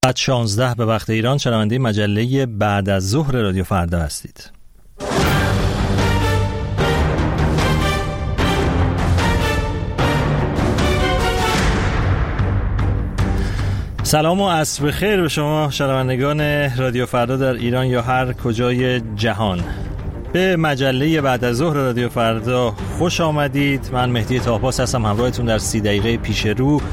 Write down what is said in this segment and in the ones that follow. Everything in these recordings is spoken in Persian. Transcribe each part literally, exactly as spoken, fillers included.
بعد شانزده به وقت ایران شنونده مجله بعد از ظهر رادیو فردا هستید. سلام و عصر بخیر به شما شنوندگان رادیو فردا در ایران یا هر کجای جهان. به مجله بعد از ظهر رادیو فردا خوش آمدید. من مهدی طاپاس هستم، همراهتون در سی دقیقه پیش رو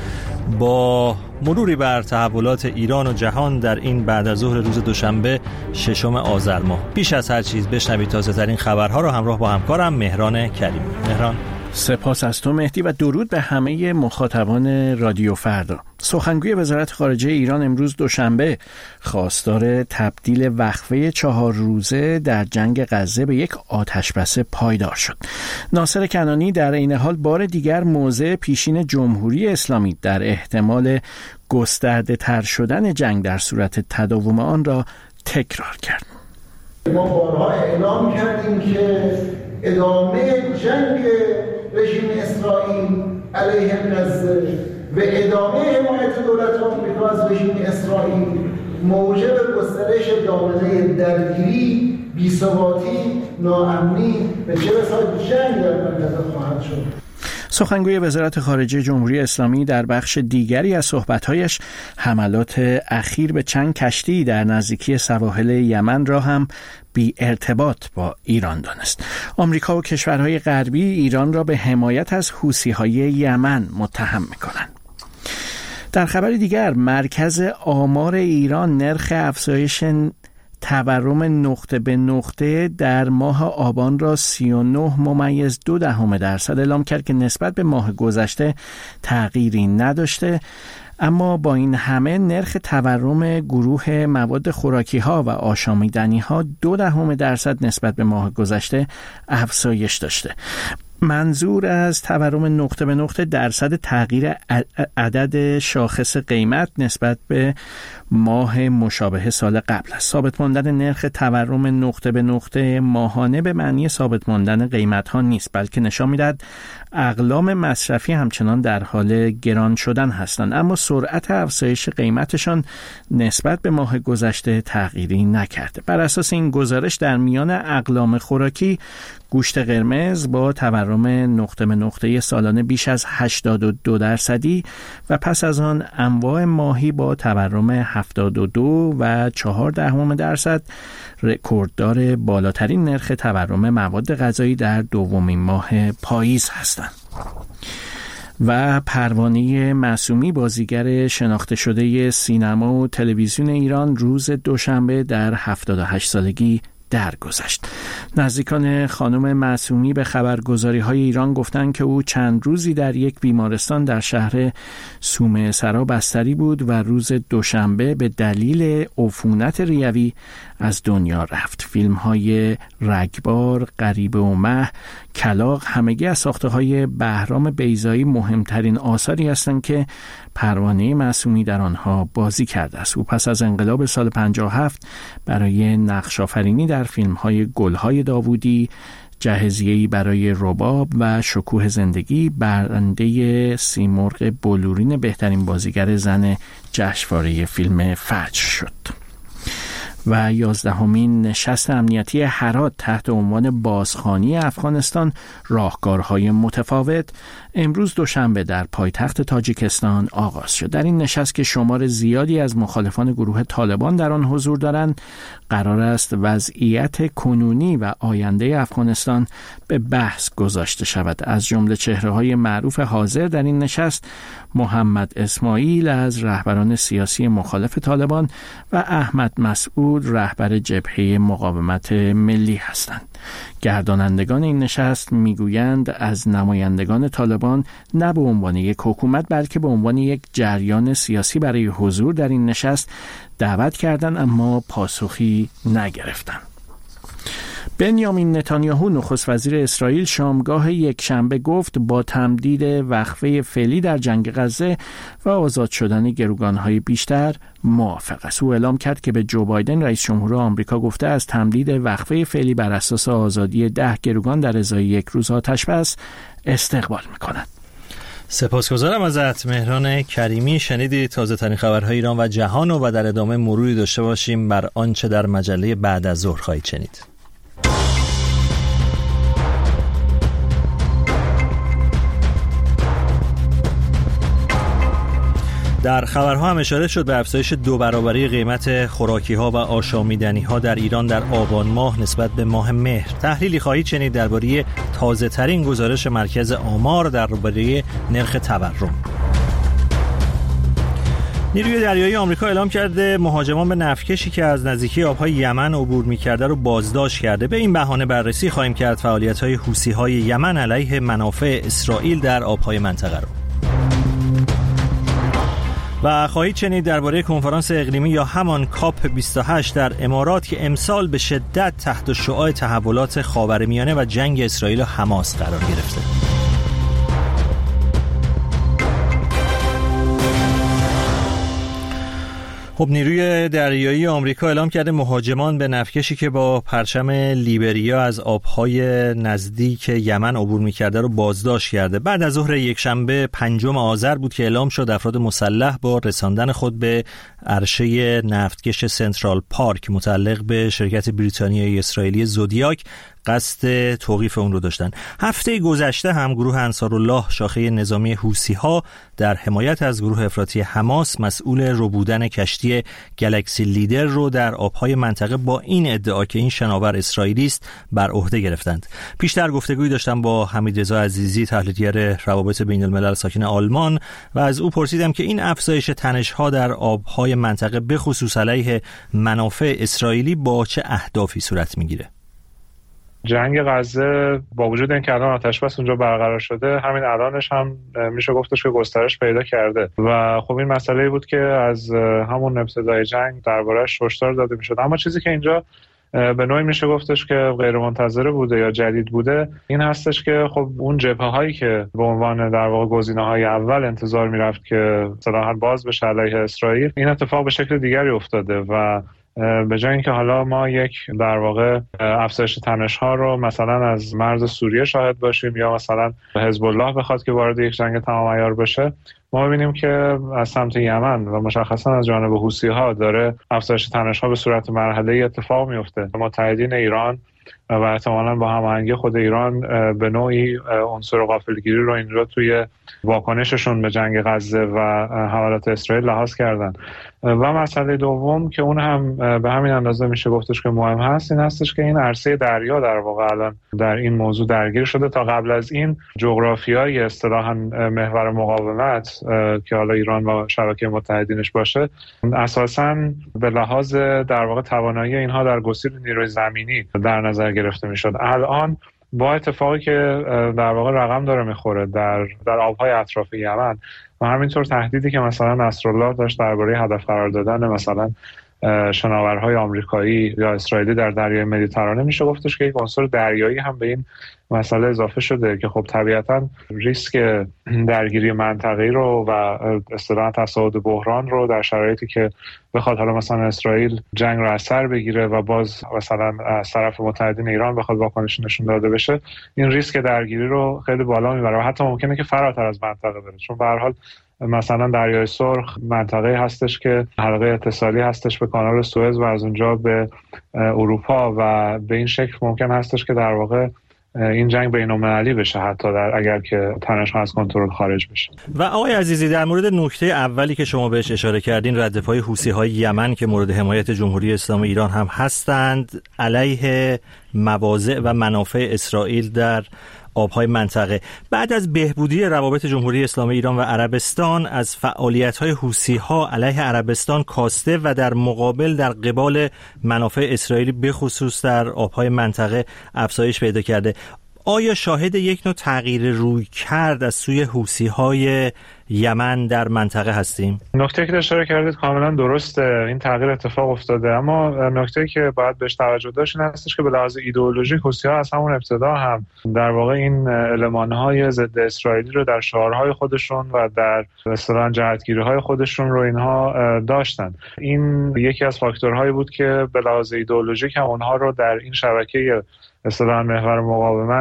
با مروری بر تحولات ایران و جهان در این بعد از ظهر روز دوشنبه ششم آذر ماه. بیش از هر چیز بشنوید تازه ترین خبرها رو همراه با همکارم مهران کریمی. مهران، سپاس از تو مهدی و درود به همه مخاطبان رادیو فردا. سخنگوی وزارت خارجه ایران امروز دوشنبه خواستار تبدیل وقفه چهار روزه در جنگ غزه به یک آتشبس پایدار شد. ناصر کنعانی در این حال بار دیگر موضع پیشین جمهوری اسلامی در احتمال گسترده تر شدن جنگ در صورت تداوم آن را تکرار کرد. ما بارها اعلام کردیم که ادامه جنگ رژیم اسرائیل علیه غزه و ادامه حمایت دولت آمریکا از رژیم اسرائیل موجب گسترش دامنه درگیری، بی‌ثباتی، ناامنی و چه بسا جنگ در منطقه خواهد شد. سخنگوی وزارت خارجه جمهوری اسلامی در بخش دیگری از صحبت‌هایش حملات اخیر به چند کشتی در نزدیکی سواحل یمن را هم بی ارتباط با ایران دانست. آمریکا و کشورهای غربی ایران را به حمایت از حوثی‌های یمن متهم می‌کنند. در خبر دیگر، مرکز آمار ایران نرخ افزایش تورم نقطه به نقطه در ماه آبان را سی و نه ممیز دو دهم درصد اعلام کرد که نسبت به ماه گذشته تغییری نداشته، اما با این همه نرخ تورم گروه مواد خوراکی ها و آشامیدنی ها دو دهم درصد نسبت به ماه گذشته افزایش داشته. منظور از تورم نقطه به نقطه درصد تغییر عدد شاخص قیمت نسبت به ماه مشابه سال قبل است. ثابت ماندن نرخ تورم نقطه به نقطه ماهانه به معنی ثابت ماندن قیمت ها نیست، بلکه نشان می‌دهد اقلام مصرفی همچنان در حال گران شدن هستند، اما سرعت افزایش قیمتشان نسبت به ماه گذشته تغییری نکرده. بر اساس این گزارش در میان اقلام خوراکی، گوشت قرمز با تورم نقطه به نقطه سالانه بیش از هشتاد و دو درصدی و پس از آن انواع ماهی با تورم هفتاد و دو و چهار دهم درصد رکورددار بالاترین نرخ تورم مواد غذایی در دومین ماه پاییز هستند. و پروانه معصومی، بازیگر شناخته شده سینما و تلویزیون ایران، روز دوشنبه در هفتاد و هشت سالگی درگذشت. نزدیکان خانم معصومی به خبرگزاری‌های ایران گفتند که او چند روزی در یک بیمارستان در شهر سومه سرا بستری بود و روز دوشنبه به دلیل عفونت ریوی از دنیا رفت. فیلم‌های رگبار، غریبه و مه، کلاغ همگی از ساخته‌های بهرام بیضایی مهمترین آثاری هستند که پروانه معصومی در آنها بازی کرده است. او پس از انقلاب سال پنجاه و هفت برای نقش آفرینی در فیلم‌های گل‌های داوودی، جهزیه‌ای برای رباب و شکوه زندگی برنده سیمرغ بلورین بهترین بازیگر زن جشنواره فیلم فجر شد. و یازدهمین نشست امنیتی هرات تحت عنوان بازخوانی افغانستان، راهکارهای متفاوت، امروز دوشنبه در پایتخت تاجیکستان آغاز شد. در این نشست که شمار زیادی از مخالفان گروه طالبان در آن حضور دارند، قرار است وضعیت کنونی و آینده افغانستان به بحث گذاشته شود. از جمله چهره‌های معروف حاضر در این نشست محمد اسماعیل از رهبران سیاسی مخالف طالبان و احمد مسعود رهبر جبهه مقاومت ملی هستند. گردانندگان این نشست میگویند از نمایندگان طالبان نه به عنوان یک حکومت بلکه به عنوان یک جریان سیاسی برای حضور در این نشست دعوت کردند، اما پاسخی نگرفتند. بنیامین نتانیاهو نخست وزیر اسرائیل شامگاه یک شنبه گفت با تمدید وقفه فعلی در جنگ غزه و آزاد شدن گروگان‌های بیشتر موافق است. او اعلام کرد که به جو بایدن رئیس جمهور آمریکا گفته از تمدید وقفه فعلی بر اساس آزادی ده گروگان در ازای یک روز آتشبس استقبال می‌کند. سپاسگزارم ازت مهران کریمی. شنیدید تازه ترین خبرهای ایران و جهان و در ادامه مروری داشته باشیم بر آنچه در مجله بعد از ظهر خواهید شنید. در خبرها هم اشاره شد به افزایش دو برابری قیمت خوراکی‌ها و آشامیدنی‌ها در ایران در آبان ماه نسبت به ماه مهر. تحلیلی خواهید شنید درباره تازه‌ترین گزارش مرکز آمار درباره نرخ تورم. نیروی دریایی آمریکا اعلام کرده مهاجمان به نفتکشی که از نزدیکی آبهای یمن عبور می‌کرده رو بازداشت کرده. به این بهانه بررسی خواهیم کرد فعالیت‌های حوثی‌های یمن علیه منافع اسرائیل در آبهای منطقه رو. و خواهید شنید درباره کنفرانس اقلیمی یا همان کاپ بیست و هشت در امارات که امسال به شدت تحت شعاع تحولات خاورمیانه و جنگ اسرائیل و حماس قرار گرفته. خب نیروی دریایی آمریکا اعلام کرده مهاجمان به نفتکشی که با پرچم لیبریا از آبهای نزدیک یمن عبور می‌کرده رو بازداشت کرده. بعد از ظهر یکشنبه پنجم آذر بود که اعلام شد افراد مسلح با رساندن خود به عرشه نفتکش سنترال پارک متعلق به شرکت بریتانیایی اسرائیلی زودیاک قصد توقیف اون رو داشتن. هفته گذشته هم گروه انصارالله شاخه نظامی حوثی‌ها در حمایت از گروه افراطی حماس مسئول ربودن کشتی گلکسی لیدر رو در آبهای منطقه با این ادعا که این شناور اسرائیلی است بر عهده گرفتند. پیشتر گفتگویی داشتم با حمیدرضا عزیزی تحلیلگر روابط بین الملل ساکن آلمان و از او پرسیدم که این افزایش تنش‌ها در آبهای منطقه به خصوص علیه منافع اسرائیلی با چه اهدافی صورت می‌گیره. جنگ غزه با وجود اینکه الان آتش بس اونجا برقرار شده، همین الانش هم میشه گفتش که گسترش پیدا کرده و خب این مسئله بود که از همون ابتدای جنگ درباره‌اش هشدار داده میشد. اما چیزی که اینجا به نوعی میشه گفتش که غیر منتظره بوده یا جدید بوده این هستش که خب اون جبهه‌هایی که به عنوان در واقع گزینه‌های اول انتظار میرفت که صراحت باز بشه علیه اسرائیل، این اتفاق به شکل دیگری افتاده و به جای اینکه حالا ما یک در واقع افزایش تنش‌ها رو مثلا از مرز سوریه شاهد باشیم یا مثلا حزب الله بخواد که وارد یک جنگ تمام عیار بشه، ما ببینیم که از سمت یمن و مشخصا از جانب حوثی‌ها داره افزایش تنش‌ها به صورت مرحله‌ای اتفاق میفته. متحدین ایران و احتمالاً با هماهنگی خود ایران به نوعی عنصر غافلگیری رو اینجا توی واکنششون به جنگ غزه و حملات اسرائیل لحاظ کردن. و مسئله دوم که اون هم به همین اندازه میشه گفتش که مهم هست این هستش که این عرصه دریا در واقع الان در این موضوع درگیر شده. تا قبل از این جغرافیای اصطلاحاً محور مقاومت که حالا ایران و شبکه متحدینش باشه اساساً به لحاظ در واقع توانایی اینها در گسیل نیروی زمینی در نظر گرفته میشد. الان با اتفاقی که در واقع رقم داره میخوره در در آبهای اطراف یمن و همینطور تهدیدی که مثلا نصرالله داشت درباره هدف قرار دادن مثلا شناورهای آمریکایی یا اسرائیلی در دریای مدیترانه، میشه گفتش که یک عنصر دریایی هم به این مسئله اضافه شده که خب طبیعتاً ریسک درگیری منطقه‌ای رو و اصطلاحاً تصاعد بحران رو در شرایطی که بخواد حالا مثلا اسرائیل جنگ رو از سر بگیره و باز مثلا از طرف متحدین ایران بخواد واکنش نشون داده بشه، این ریسک درگیری رو خیلی بالا میبره و حتی ممکنه که فراتر از منطقه بره، چون به هر حال مثلا دریای سرخ منطقه هستش که حلقه اتصالی هستش به کانال سوئز و از اونجا به اروپا و به این شکل ممکن هستش که در واقع این جنگ بین‌المللی بشه حتی در اگر که تنش‌ها از کنترل خارج بشه. و آقای عزیزی در مورد نکته اولی که شما بهش اشاره کردین، ردپای حوثی‌های یمن که مورد حمایت جمهوری اسلامی ایران هم هستند علیه مواضع و منافع اسرائیل در آبهای منطقه، بعد از بهبودی روابط جمهوری اسلامی ایران و عربستان از فعالیت‌های حوثی‌ها علیه عربستان کاسته و در مقابل در قبال منافع اسرائیلی به خصوص در آبهای منطقه افزایش پیدا کرده. آیا شاهد یک نوع تغییر روی کرد از سوی حوثی‌های یمن در منطقه هستیم؟ نکته که اشاره کردید کاملا درسته، این تغییر اتفاق افتاده، اما نکته که باید بهش توجه داشت این هستش که به لحاظ ایدئولوژیک حوثی‌ها از همون ابتدا هم در واقع این المان‌های ضد اسرائیلی رو در شعارهای خودشون و در اصطلاحاً جهتگیری‌های خودشون رو اینها داشتن. این یکی از فاکتورهایی بود که به لحاظ ایدئولوژیک هم اونها رو در این شبکه اصطلاحاً محور مقاومت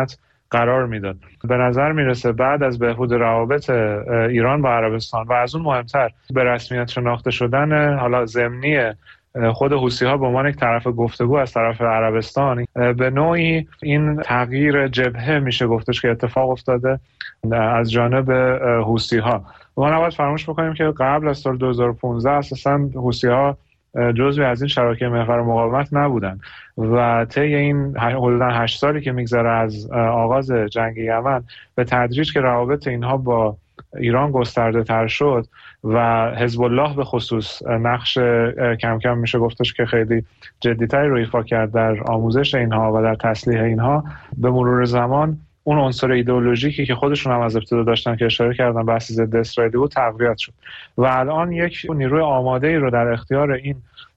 قرار میداد. به نظر میرسه بعد از بهبود روابط ایران با عربستان و از اون مهمتر به رسمیت شناخته شدن حالا ضمنی خود حوثی‌ها به عنوان یک طرف گفتگو از طرف عربستان، به نوعی این تغییر جبهه میشه گفتش که اتفاق افتاده از جانب حوثی‌ها. ما نباید فراموش بکنیم که قبل از سال دو هزار و پانزده اساساً حوثی‌ها جزوی از این شبکه محور مقاومت نبودن و طی این حدوداً هشت سالی که میگذره از آغاز جنگ یمن به تدریج که روابط اینها با ایران گسترده تر شد و حزب الله به خصوص نقش کم کم میشه گفتش که خیلی جدی‌تری رو ایفا کرد در آموزش اینها و در تسلیح اینها، به مرور زمان اون عنصر ایدئولوژیکی که خودشون هم از ابتدا داشتن که اشاره کردن بحث ضد اسرائیلی بود تقویت شد و الان یک نیروی آماده‌ای رو در اختیار این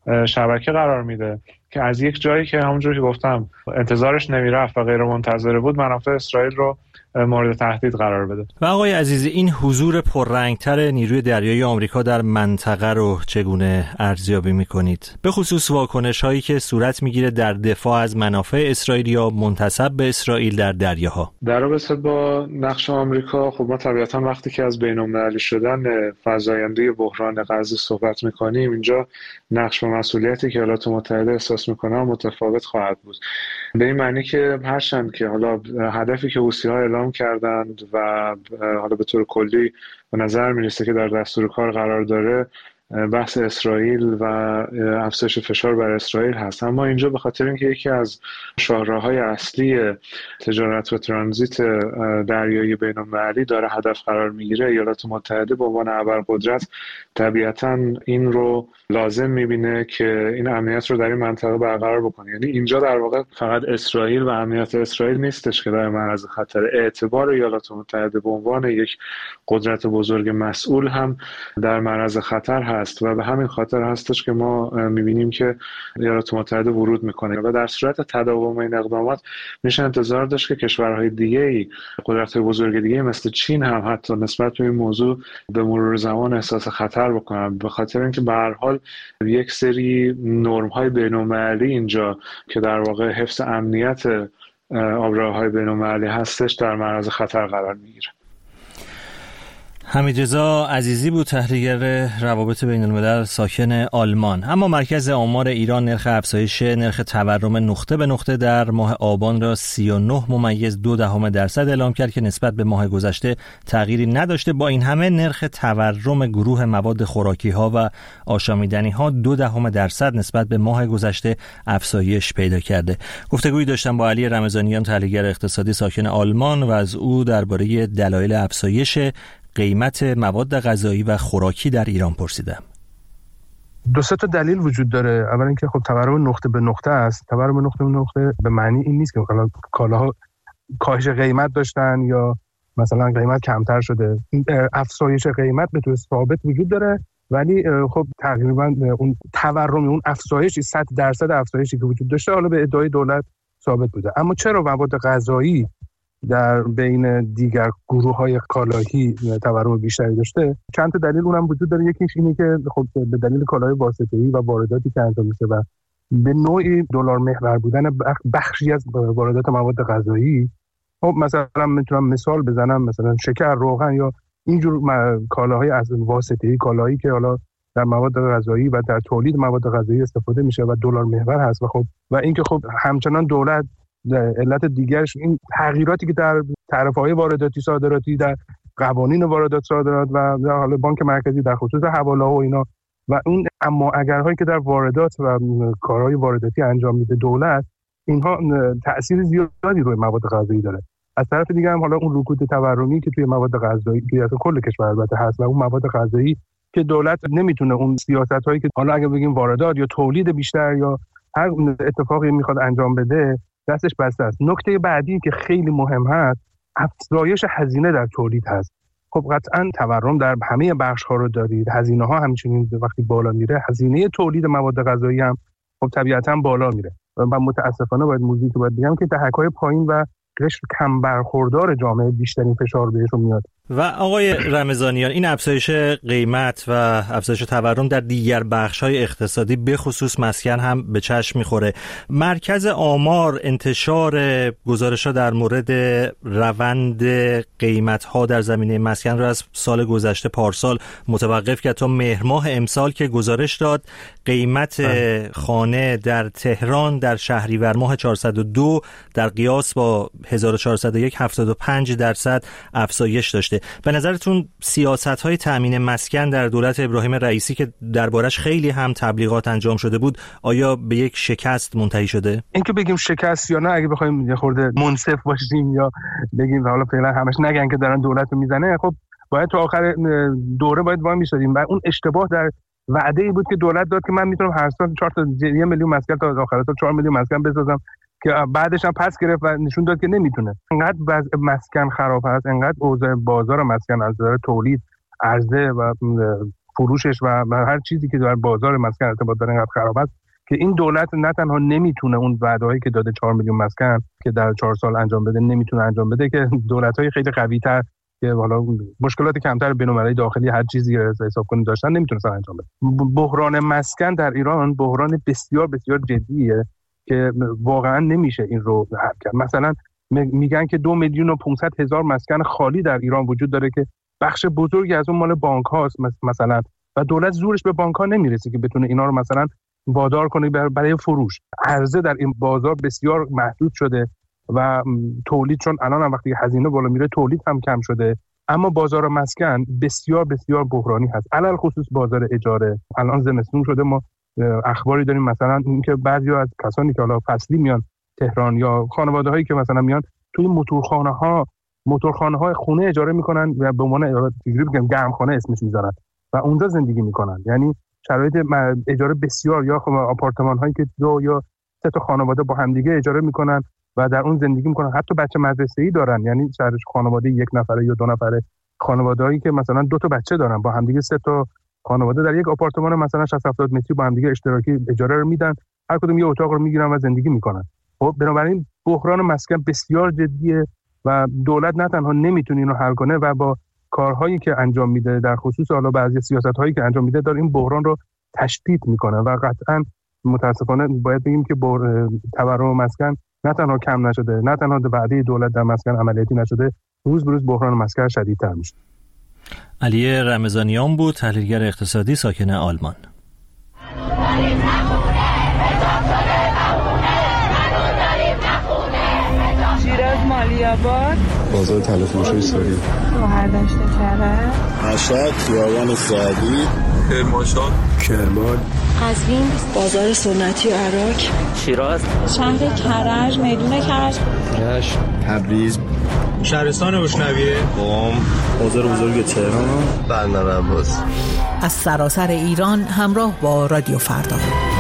شبکه قرار میده که از یک جایی که همونجوری که گفتم انتظارش نمیرفت و غیر منتظره بود، منافع اسرائیل رو مورد تهدید قرار بده. و آقای عزیزی، این حضور پررنگتر نیروی دریایی آمریکا در منطقه رو چگونه ارزیابی میکنید؟ به خصوص واکنش هایی که صورت میگیره در دفاع از منافع اسرائیل یا منتسب به اسرائیل در دریاها. در رابطه با نقش آمریکا، خب ما طبیعتا وقتی که از بین‌المللی شدن فزاینده بحران غزه صحبت میکنیم، اینجا نقش و مسئولیتی که ایالات متحده احساس میکنه متفاوت خواهد بود. به این معنی که هرچند که حالا هدفی که حوثی‌ها اعلام کردند و حالا به طور کلی به نظر میرسه که در دستور کار قرار داره، بحث اسرائیل و افزایش فشار بر اسرائیل هست، اما اینجا به خاطر اینکه یکی از شاهراهای اصلی تجارت و ترانزیت دریایی بین‌المللی داره هدف قرار میگیره، ایالات متحده به عنوان ابرقدرت طبیعتاً این رو لازم میبینه که این امنیت رو در این منطقه برقرار بکنه. یعنی اینجا در واقع فقط اسرائیل و امنیت اسرائیل نیستش که در معرض خطر، اعتبار ایالات متحده به عنوان یک قدرت بزرگ مسئول هم در معرض خطر هست و به همین خاطر هستش که ما میبینیم که ایالات متحده ورود میکنه و در صورت تداوم این اقدامات میشه انتظار داشت که کشورهای دیگه‌ای، قدرت‌های بزرگ دیگه مثل چین هم حتی نسبت به این موضوع به مرور زمان احساس خطر بکنن، به خاطر اینکه به هر حال یک سری نرم‌های بین‌المللی اینجا که در واقع حفظ امنیت آبراه‌های بین‌المللی هستش در معرض خطر قرار میگیره. حمیدرضا عزیزی بود، تحلیلگر روابط بین الملل ساکن آلمان. اما مرکز آمار ایران نرخ افزایش نرخ تورم نقطه به نقطه در ماه آبان را سی و نه ممیز دو دهم درصد اعلام کرد که نسبت به ماه گذشته تغییری نداشته. با این همه نرخ تورم گروه مواد خوراکی ها و آشامیدنی ها دو دهم درصد نسبت به ماه گذشته افزایش پیدا کرده. گفتگویی داشتم با علی رمضانیان، تحلیلگر اقتصادی ساکن آلمان، و از او درباره دلایل افزایش قیمت مواد غذایی و خوراکی در ایران پرسیدم. دو سه تا دلیل وجود داره. اول اینکه خب تورم نقطه به نقطه است. تورم نقطه به نقطه به معنی این نیست که مثلا کالاها کاهش قیمت داشتن یا مثلا قیمت کمتر شده. افزایش قیمت به طور ثابت وجود داره، ولی خب تقریبا اون تورم، اون افزایشی صد درصد افزایشی که وجود داشته حالا به ادعای دولت ثابت بوده. اما چرا مواد غذایی در بین دیگر گروه‌های کالایی تورم بیشتری داشته؟ چند تا دلیل اونم وجود داره. یکیش اینه که خب به دلیل کالای واسطه‌ای و وارداتی که انجام میشه و به نوعی دلار محور بودن بخشی از واردات مواد غذایی. خب مثلا میتونم مثال بزنم، مثلا شکر، روغن یا اینجور کالاهای از واسطه‌ای، کالایی که حالا در مواد غذایی و در تولید مواد غذایی استفاده میشه و دلار محور هست و خب و اینکه خب همچنان دولت علت دیگرش این تغییراتی که در تعرفه‌های وارداتی صادراتی، در قوانین واردات صادرات و در حال بانک مرکزی در خصوص حواله‌ها و اینا و اون اما اگرهایی که در واردات و کارهای وارداتی انجام میده دولت، اینها تأثیر زیادی روی مواد غذایی داره. از طرف دیگه هم حالا اون رکود تورمی که توی مواد غذایی توی کل کشور البته هست و اون مواد غذایی که دولت نمیتونه اون سیاست‌هایی که حالا اگه بگیم واردات یا تولید بیشتر یا هر اتفاقی میخواد انجام بده دستش بسته است. نکته بعدی که خیلی مهم هست افزایش هزینه در تولید هست. خب قطعاً تورم در همه بخش‌ها رو دارید، هزینه‌ها همچنین وقتی بالا میره هزینه تولید مواد غذایی هم خب طبیعتاً بالا میره و متأسفانه باید موضوعی که باید بگم که دهک‌های پایین و قشر کم برخوردار جامعه بیشترین فشار بهشون میاد. و آقای رمضانیان، این افزایش قیمت و افزایش تورم در دیگر بخش‌های اقتصادی به خصوص مسکن هم به چشم می‌خوره. مرکز آمار انتشار گزارش‌ها در مورد روند قیمت‌ها در زمینه مسکن را از سال گذشته پارسال متوقف کرد تا مهر ماه امسال که گزارش داد قیمت خانه در تهران در شهریور ماه چهارصد و دو در قیاس با هزار و چهارصد و یک هفتاد و پنج درصد افزایش داشته. به نظرتون سیاست‌های تأمین مسکن در دولت ابراهیم رئیسی که دربارش خیلی هم تبلیغات انجام شده بود، آیا به یک شکست منتهی شده؟ اینکه بگیم شکست یا نه، اگه بخوایم یه خورده منصف باشیم یا بگیم حالا فعلا همش نگن که دارن دولت رو میزنه، خب باید تو آخر دوره باید وای میسادیم. و اون اشتباه در وعده ای بود که دولت داد که من میتونم هر سال چهار تا یه میلیون مسکن تا آخر سال چهار میلیون مسکن بسازم، که بعدش هم پس گرفت و نشون داد که نمیتونه. انقدر وضع مسکن خراب هست، انقدر اوضاع بازار مسکن از نظر تولید، عرضه و فروشش و هر چیزی که در بازار مسکن ارتباط داره انقدر خراب است که این دولت نه تنها نمیتونه اون وعده‌هایی که داده چهار میلیون مسکن که در چهار سال انجام بده نمیتونه انجام بده، که دولت‌های خیلی قوی‌تر که حالا مشکلات کمتر بین‌المللی داخلی هر چیزی حساب کنید داشتن نمیتونستن انجام بده. بحران مسکن در ایران بحران بسیار بسیار جدیه که واقعا نمیشه این رو حل کرد. مثلا میگن که دو میلیون و پانصد هزار مسکن خالی در ایران وجود داره که بخش بزرگی از اون مال بانک هاست مثلا، و دولت زورش به بانک ها نمیرسه که بتونه اینا رو مثلا وادار کنه برای فروش. عرضه در این بازار بسیار محدود شده و تولید، چون الان هم وقتی هزینه بالا میره تولید هم کم شده، اما بازار مسکن بسیار بسیار بحرانی هست. علل خصوص بازار اجاره. الان زمستون شده، ما اخباری داریم مثلا اینکه بعضیا از کسانی که حالا فصلی میان تهران یا خانواده هایی که مثلا میان توی موتورخانه ها موتورخانه های خونه اجاره میکنن و به عنوان چجوری بگم گرمخانه اسمش میذارن و اونجا زندگی میکنن. یعنی شرایط اجاره بسیار، یا خب آپارتمان هایی که دو یا سه تا خانواده با همدیگه اجاره میکنن و در اون زندگی میکنن. حتی بچه مدرسه‌ای دارن، یعنی سرش خانواده یک نفره یا دو نفره، خانواده‌ای که مثلا دو تا بچه دارن با همدیگه سه تا خانواده در یک آپارتمان مثلا شصت هفتاد متری با همدیگه اشتراکی اجاره رو میدن، هر کدوم یه اتاق رو میگیرن و زندگی میکنن. خب بنابراین بحران مسکن بسیار جدیه و دولت نه تنها نمیتونه اینو حل کنه و با کارهایی که انجام میده در خصوص حالا بعضی سیاست‌هایی که انجام میده داره این بحران رو تشدید میکنه و قطعاً متاسفانه باید بگیم که تورم مسکن نه تنها کم نشده، نه تنها وعده دولت در مسکن عملیاتی نشده، روز به روز بحران مسکن شدیدتر میشه. علی رمضانیان بود، تحلیلگر اقتصادی ساکن آلمان. شیراز مالی‌آباد، بازار تلفروشی ساری، شهردشت کرج، مشهد، خیابان سعدی، کرمانشاه، کرمان، قزوین، بازار سنتی و عراق، شیراز، شهر کرج، میدون کرج، رشت، تبریز، شهرستان بشنویه، قم، بازار بزرگ تهران، بندر عباس. از سراسر ایران همراه با رادیو فردا.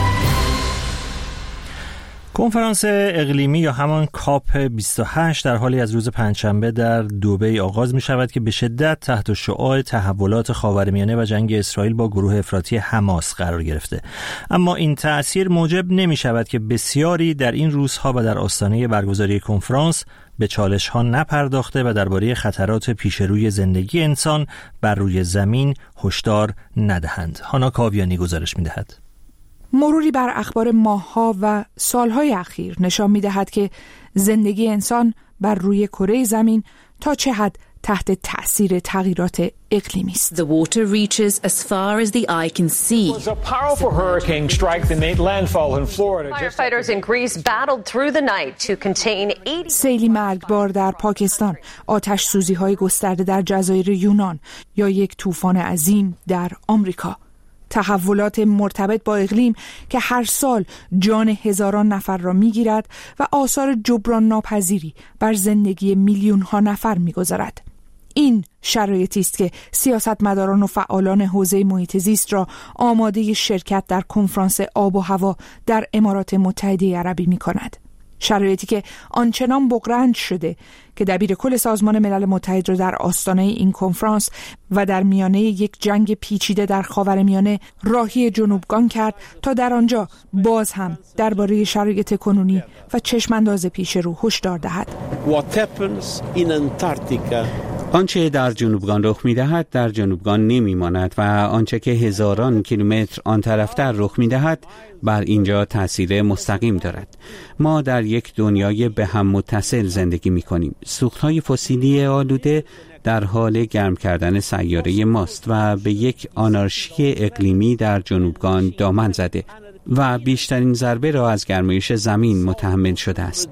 کنفرانس اقلیمی یا همان کاپ بیست و هشت در حالی از روز پنجشنبه در دبی آغاز می شود که به شدت تحت شعاع تحولات خاورمیانه و جنگ اسرائیل با گروه افراطی حماس قرار گرفته. اما این تأثیر موجب نمی شود که بسیاری در این روزها و در آستانه برگزاری کنفرانس به چالش ها نپرداخته و درباره خطرات پیش روی زندگی انسان بر روی زمین هشدار ندهند. هانا کاویانی گزارش می دهد. مروری بر اخبار ماه‌ها و سال‌های اخیر نشان می‌دهد که زندگی انسان بر روی کره زمین تا چه حد تحت تأثیر تغییرات اقلیمی است. The water reaches as far as the eye can see. A powerful hurricane struck the made landfall in Florida. Firefighters in Greece battled through the night to contain eighty. سیلی مرگبار در پاکستان، آتش سوزی‌های گسترده در جزایر یونان یا یک طوفان عظیم در آمریکا. تحولات مرتبط با اقلیم که هر سال جان هزاران نفر را می‌گیرد و آثار جبران ناپذیری بر زندگی میلیون ها نفر می‌گذارد. این شرایطی است که سیاستمداران و فعالان حوزه محیط زیست را آماده شرکت در کنفرانس آب و هوا در امارات متحده عربی می‌کند. شرایطی که آنچنان بغرنج شده که دبیر کل سازمان ملل متحد را در آستانه این کنفرانس و در میانه یک جنگ پیچیده در خاورمیانه راهی جنوبگان کرد تا در آنجا باز هم درباره شرایط کنونی و چشمانداز پیش رو هشدار دهد. What happens in Antarctica آنچه در جنوبگان رخ می‌دهد در جنوبگان نمی‌ماند و آنچه که هزاران کیلومتر آن طرفتر رخ می‌دهد بر اینجا تأثیر مستقیم دارد. ما در یک دنیای به هم متصل زندگی می‌کنیم. سوخت‌های فسیلی آلوده در حال گرم کردن سیاره ماست و به یک آنارشی اقلیمی در جنوبگان دامن زده و بیشترین ضربه را از گرمایش زمین متحمل شده است.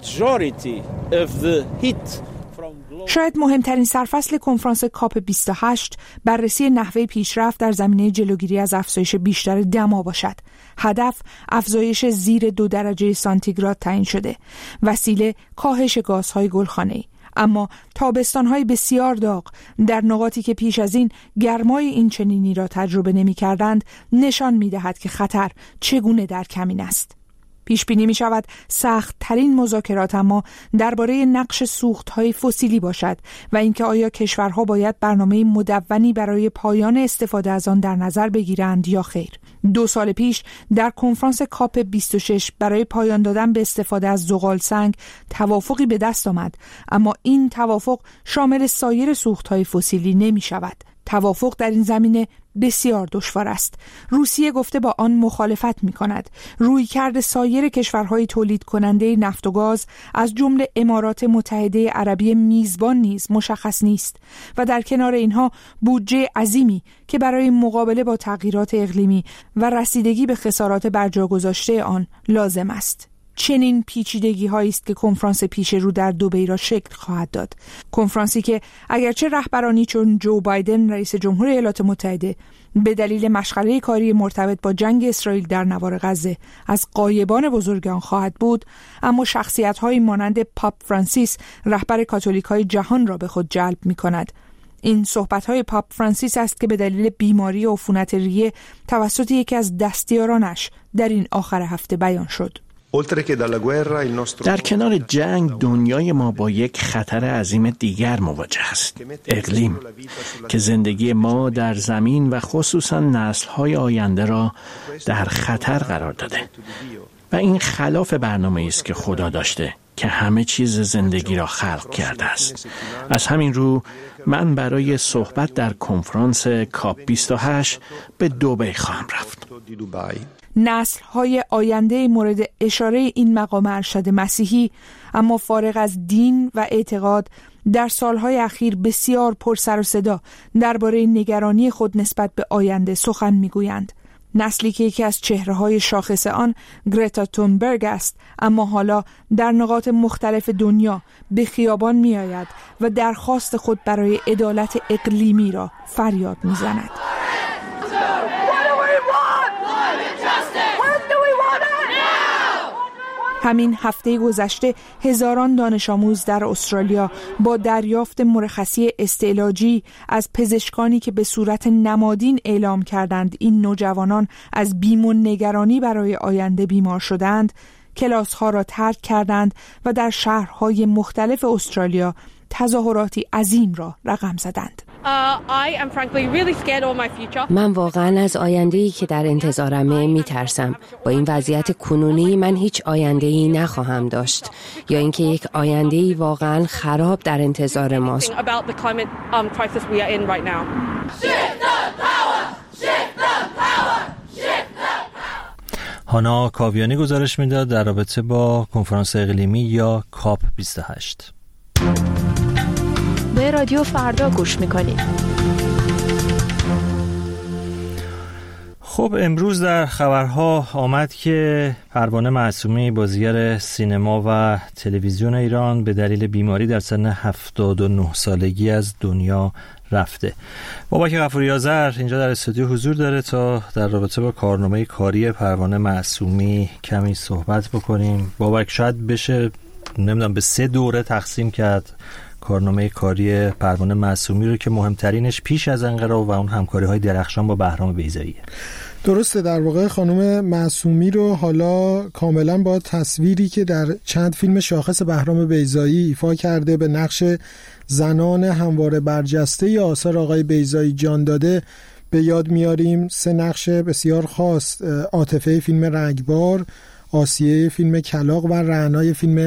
شاید مهمترین سرفصل کنفرانس کاپ بیست و هشت بررسی نحوه پیشرفت در زمینه جلوگیری از افزایش بیشتر دما باشد. هدف افزایش زیر دو درجه سانتیگراد تعیین شده. وسیله کاهش گازهای گلخانه‌ای. اما تابستان‌های بسیار داغ در نقاطی که پیش از این گرمای این چنینی را تجربه نمی‌کردند نشان می‌دهد که خطر چگونه در کمین است. پیش بینی می شود سخت ترین مذاکرات اما درباره نقش سوخت‌های فسیلی باشد و اینکه آیا کشورها باید برنامه مدونی برای پایان استفاده از آن در نظر بگیرند یا خیر. دو سال پیش در کنفرانس کاپ بیست و شش برای پایان دادن به استفاده از زغال سنگ توافقی به دست آمد، اما این توافق شامل سایر سوخت‌های فسیلی نمی شود. توافق در این زمینه بسیار دشوار است. روسیه گفته با آن مخالفت می کند. رویکرد سایر کشورهای تولید کننده نفت و گاز از جمله امارات متحده عربی میزبان نیز مشخص نیست و در کنار اینها بودجه عظیمی که برای مقابله با تغییرات اقلیمی و رسیدگی به خسارات برجا گذاشته آن لازم است. چنین پیچیدگی هایی است که کنفرانس پیش رو در دبی را شکل خواهد داد. کنفرانسی که اگرچه رهبرانی چون جو بایدن رئیس جمهور ایالات متحده به دلیل مشغله کاری مرتبط با جنگ اسرائیل در نوار غزه از غایبان بزرگ آن خواهد بود، اما شخصیت‌هایی مانند پاپ فرانسیس رهبر کاتولیک‌های جهان را به خود جلب می‌کند. این صحبت‌های پاپ فرانسیس است که به دلیل بیماری عفونت ریه توسط یکی از دستیارانش در این آخر هفته بیان شد. در کنار جنگ دنیای ما با یک خطر عظیم دیگر مواجه است، اقلیم، که زندگی ما در زمین و خصوصا نسل‌های آینده را در خطر قرار داده و این خلاف برنامه‌ای است که خدا داشته که همه چیز زندگی را خلق کرده است. از همین رو من برای صحبت در کنفرانس کاپ بیست و هشت به دبی خواهم رفت. نسل‌های آینده مورد اشاره این مقام ارشد مسیحی اما فارغ از دین و اعتقاد در سالهای اخیر بسیار پر سر و صدا درباره نگرانی خود نسبت به آینده سخن میگویند. نسلی که یکی از چهره‌های شاخص آن گرتا تونبرگ است، اما حالا در نقاط مختلف دنیا به خیابان می‌آید و درخواست خود برای عدالت اقلیمی را فریاد می‌زند. همین هفته گذشته هزاران دانش آموز در استرالیا با دریافت مرخصی استعلاجی از پزشکانی که به صورت نمادین اعلام کردند این نوجوانان از بیم و نگرانی برای آینده بیمار شدند، کلاس‌ها را ترک کردند و در شهرهای مختلف استرالیا تظاهراتی عظیم را رقم زدند. من واقعا از آینده‌ای که در انتظارمه میترسم. با این وضعیت کنونی من هیچ آینده‌ای نخواهم داشت، یا اینکه یک آینده‌ای واقعا خراب در انتظار ماست. هانا کاویانی گزارش میداد در رابطه با کنفرانس اقلیمی یا کاپ بیست و هشت. به رادیو فردا گوش میکنید. خب امروز در خبرها آمد که پروانه معصومی بازیگر سینما و تلویزیون ایران به دلیل بیماری در سن هفتاد و نه سالگی از دنیا رفته. بابک غفوری آذر اینجا در استودیو حضور داره تا در رابطه با کارنامه کاری پروانه معصومی کمی صحبت بکنیم. بابک شاید بشه نمیدونم به سه دوره تقسیم کرد کارنامه کاری پروانه معصومی رو که مهمترینش پیش از انقلاب و اون همکاری‌های درخشان با بهرام بیضایی. درسته، در واقع خانم معصومی رو حالا کاملا با تصویری که در چند فیلم شاخص بهرام بیضایی ایفا کرده به نقش زنان همواره برجسته آثار آقای بیضایی جان داده به یاد میاریم. سه نقش بسیار خاص: عاطفه فیلم رگبار، آسیه فیلم کلاغ و رعنای فیلم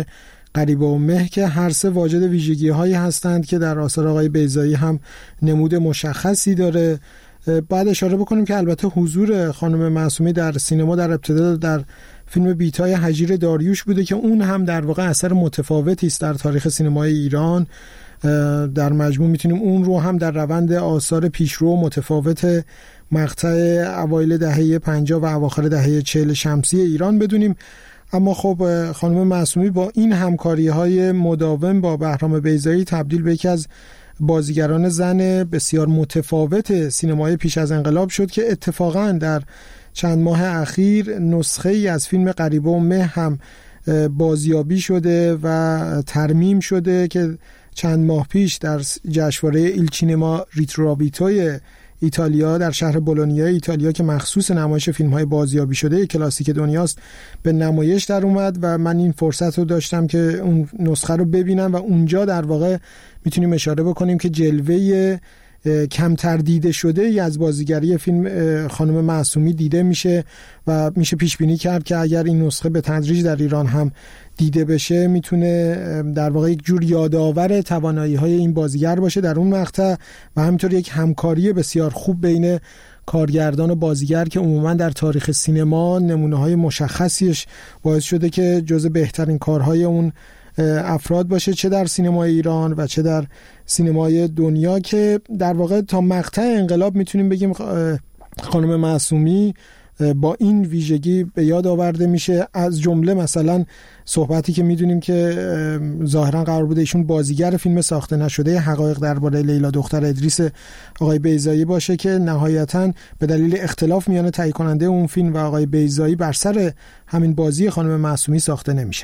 غریبه و مه که هر سه واجد ویژگی هایی هستند که در آثار آقای بیضایی هم نمود مشخصی داره. بعد اشاره بکنیم که البته حضور خانم معصومی در سینما در ابتدا در فیلم بیتای هجیر داریوش بوده که اون هم در واقع اثر متفاوتی است در تاریخ سینمای ایران. در مجموع میتونیم اون رو هم در روند آثار پیشرو متفاوت مقطع اوایل دهه پنجاه و اواخر دهه چهل شمسی ایران بدونیم. اما خب خانم معصومی با این همکاری‌های مداوم با بهرام بیضایی تبدیل به یکی از بازیگران زن بسیار متفاوت سینمای پیش از انقلاب شد که اتفاقاً در چند ماه اخیر نسخه ای از فیلم غریبه و مه هم بازیابی شده و ترمیم شده که چند ماه پیش در جشنواره ایل چینما ریتروویتوی ایتالیا در شهر بولونیا ایتالیا که مخصوص نمایش فیلم‌های بازیابی شده کلاسیک دنیاست به نمایش در اومد و من این فرصت رو داشتم که اون نسخه رو ببینم و اونجا در واقع میتونیم اشاره بکنیم که جلوه کمتر دیده شده ای از بازیگری فیلم خانم معصومی دیده میشه و میشه پیش بینی کرد که اگر این نسخه به تدریج در ایران هم دیده بشه میتونه در واقع یک جور یادآور توانایی‌های این بازیگر باشه در اون مقطع و همینطور یک همکاری بسیار خوب بین کارگردان و بازیگر که عموما در تاریخ سینما نمونه‌های مشخصیش باعث شده که جزو بهترین کارهای اون افراد باشه، چه در سینمای ایران و چه در سینمای دنیا، که در واقع تا مقطع انقلاب میتونیم بگیم خانم معصومی با این ویژگی به یاد آورده میشه. از جمله مثلا صحبتی که میدونیم که ظاهرا قرار بوده ایشون بازیگر فیلم ساخته نشده حقایق درباره لیلا دختر ادریس آقای بیضایی باشه که نهایتاً به دلیل اختلاف میان تهیه کننده اون فیلم و آقای بیضایی بر سر همین بازی خانم معصومی ساخته نمیشه.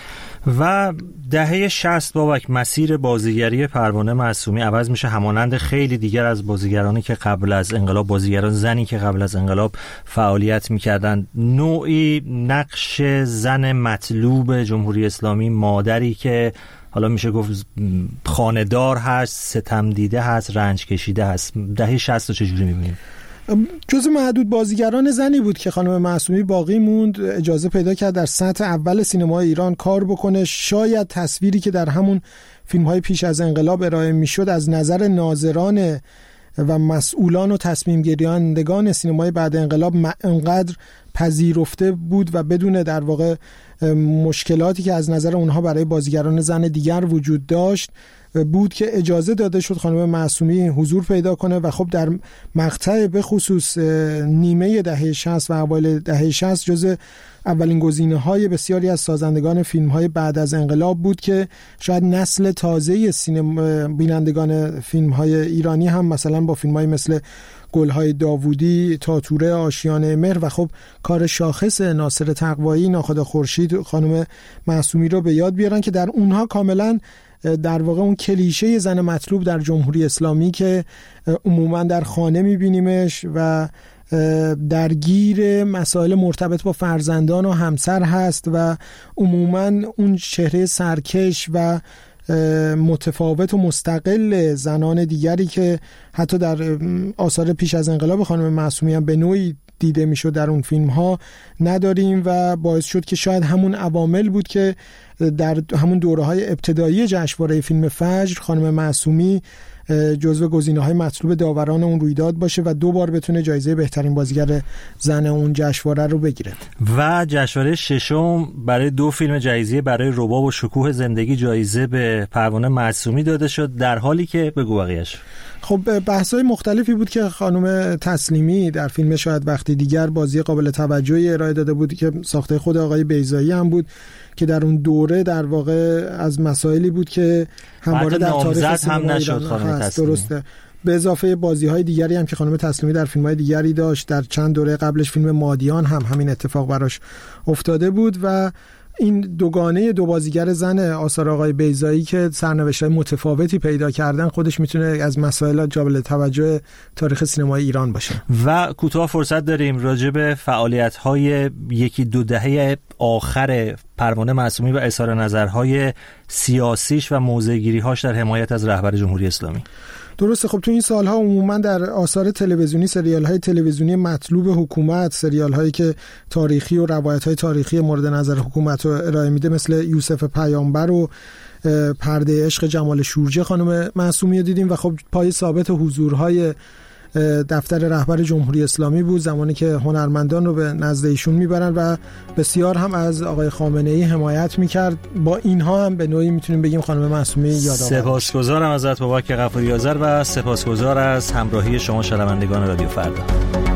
و دهه شصت بابک مسیر بازیگری پروانه معصومی عوض میشه، همانند خیلی دیگر از بازیگرانی که قبل از انقلاب، بازیگران زنی که قبل از انقلاب فعالیت میکردن، نوعی نقش زن مطلوب جمهوری اسلامی، مادری که حالا میشه گفت خانه‌دار هست، ستم دیده هست، رنج کشیده هست. دهه شصت رو چجوری میبینیم؟ جزو معدود بازیگران زنی بود که خانم معصومی باقی موند، اجازه پیدا کرد در سطح اول سینمای ایران کار بکنه. شاید تصویری که در همون فیلم‌های پیش از انقلاب ارائه میشد از نظر ناظران و مسئولان و تصمیم گیرندگان سینمای بعد انقلاب انقدر پذیرفته بود و بدون در واقع مشکلاتی که از نظر اونها برای بازیگران زن دیگر وجود داشت بود که اجازه داده شد خانم معصومی حضور پیدا کنه. و خب در مقطع به خصوص نیمه دهه شصت و اوایل دهه شصت جز اولین گزینه‌های بسیاری از سازندگان فیلم‌های بعد از انقلاب بود که شاید نسل تازه سینما بینندگان فیلم‌های ایرانی هم مثلا با فیلم‌های مثل گل‌های داوودی، تاتوره، آشیانه مهر و خب کار شاخص ناصر تقوایی، ناخدا خورشید، خانم معصومی رو به یاد بیارن که در اونها کاملاً در واقع اون کلیشه زن مطلوب در جمهوری اسلامی که عموما در خانه میبینیمش و درگیر مسائل مرتبط با فرزندان و همسر هست و عموما اون چهره سرکش و متفاوت و مستقل زنان دیگری که حتی در آثار پیش از انقلاب خانم معصومی هم به نوعی دیده میشد در اون فیلم ها نداریم و باعث شد که شاید همون عوامل بود که در همون دوره های ابتدایی جشنواره فیلم فجر خانم معصومی جزو گزینه‌های مطلوب داوران اون رویداد باشه و دو بار بتونه جایزه بهترین بازیگر زن اون جشنواره رو بگیره. و جشنواره ششم برای دو فیلم جایزه برای رباب و شکوه زندگی جایزه به پروانه معصومی داده شد، در حالی که بگو بقیه‌اش. خب بحث‌های مختلفی بود که خانم تسلیمی در فیلم شاید وقتی دیگر بازی قابل توجهی ارائه داده بود که ساخته خود آقای بیضایی هم بود که در اون دوره در واقع از مسائلی بود که همواره در تاریخ سینما ایران هست. درسته. به اضافه بازی‌های دیگری هم که خانم تسلیمی در فیلم‌های دیگری داشت، در چند دوره قبلش فیلم مادیان هم همین اتفاق براش افتاده بود و این دوگانه دو بازیگر زن آثار آقای بیضایی که سرنوشت‌های متفاوتی پیدا کردن خودش میتونه از مسائل قابل توجه تاریخ سینمای ایران باشه. و کوتاه فرصت داریم راجع به فعالیت‌های یکی دو دهه آخر پروانه معصومی و اظهار نظرهای سیاسیش و موضع‌گیری‌هاش در حمایت از رهبر جمهوری اسلامی. درسته. خب تو این سالها عموما در آثار تلویزیونی، سریال های تلویزیونی مطلوب حکومت، سریال هایی که تاریخی و روایت های تاریخی مورد نظر حکومت رو ارائه میده، مثل یوسف پیامبر و پرده عشق جمال شورجه خانم معصومی رو دیدیم و خب پای ثابت حضورهای دفتر رهبر جمهوری اسلامی بود، زمانی که هنرمندان رو به نزد ایشون میبرن و بسیار هم از آقای خامنه‌ای حمایت میکرد. با اینها هم به نوعی میتونیم بگیم خانم معصومی یادآور. سپاسگزارم ازت بابک غفوری آذر و سپاسگزار از همراهی شما شنوندگان رادیو فردا.